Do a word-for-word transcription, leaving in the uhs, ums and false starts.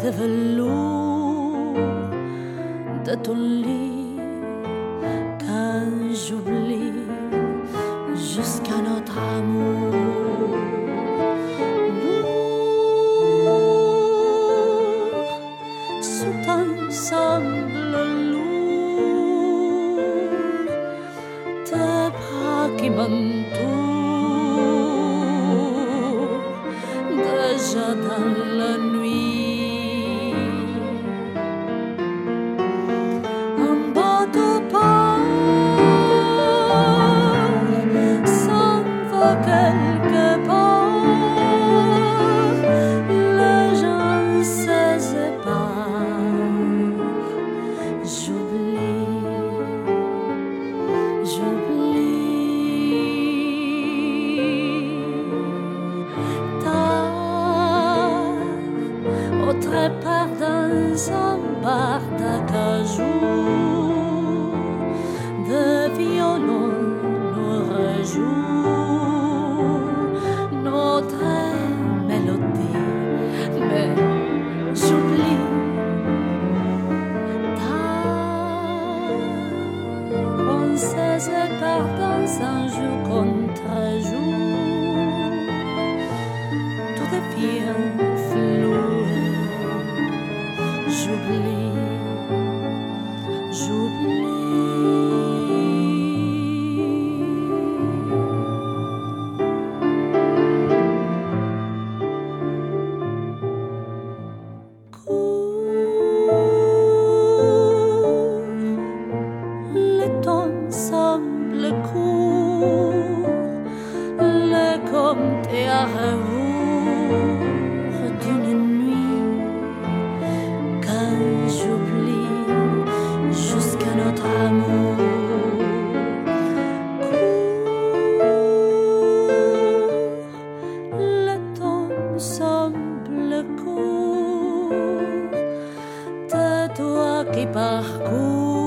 de velours de ton lit, quand j'oublie jusqu'à notre amour. Lourd, sous ton sable lourd, tes bras qui m'entourent, déjà dans la nuit. Un bateau part, s'en va quelque part, les gens se séparent. J'oublie, j'oublie tard, autre part dans un bar d'acajou, de violon nous rejoue notre mélodie, mais j'oublie tard, on se sépare dans un jour contre jour, tout devient flou. J'oublie, j'oublie. Cours, le temps semble court, le compte est à rebours d'une nuit. Quand j'oublie jusqu'à notre amour. Cours, le temps semble court, de toi qui parcours